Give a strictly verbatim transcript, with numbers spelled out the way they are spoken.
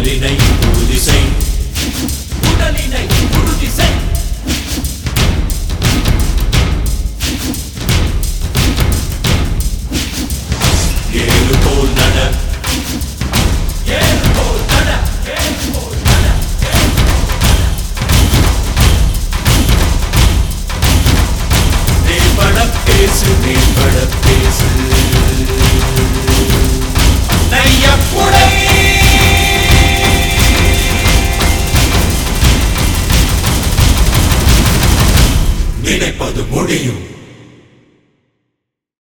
உடலினை உறுதி செய் உடலினை உறுதி செய் ஏழு போல் நட ஏழு போல் நட ஏழு போல் நட நேர்பட பேசு நேர்பட பேசு நையப்புடை நினைப்பது முடியும்.